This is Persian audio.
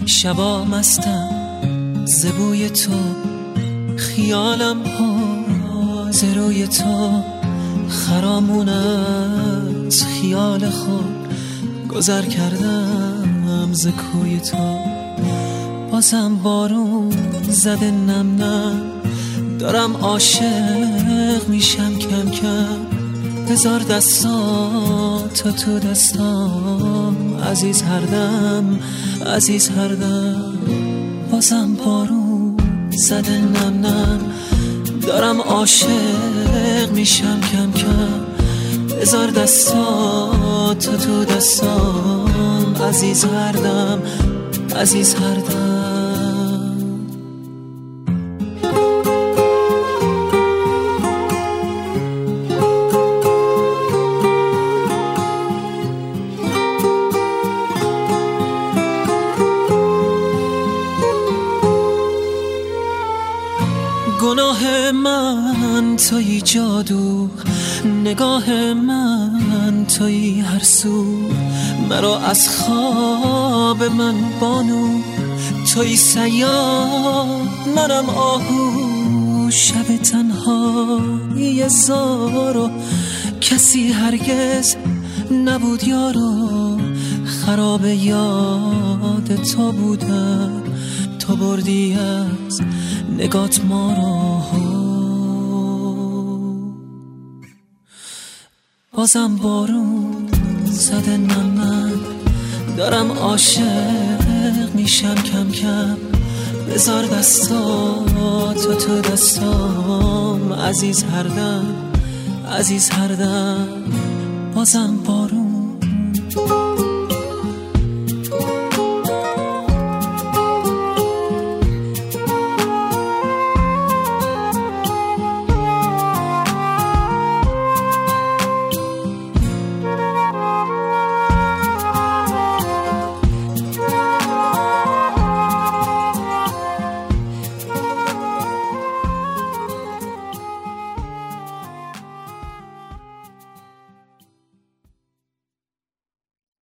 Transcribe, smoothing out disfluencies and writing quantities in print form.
شبا مستم ز بوی تو، خیالم حاضروی تو، خرامون از خیال خود گذر کردم ز کوی تو. بازم بارون زده نم نم، دارم عاشق میشم کم کم. بذار دستاتو تو دستام عزیز هر دم، عزیز هر دم. بازم بارون زده نم نم، دارم عاشق میشم کم کم. بذار دستاتو تو دستام عزیز هر دم، عزیز هر دم. گناه من تویی جادو، نگاه من تویی هر سو. مرا از خواب من بانو، تویی سیاه منم آهو. شب تنهایی زارو، کسی هرگز نبود یارو. خراب یاد تو بودم، تو بردی از نگات ما رو. بازم بارون زده نم، دارم عاشق میشم کم کم. بذار دستاتو تو دستام عزیز هر دم، عزیز هر دم. بازم بارون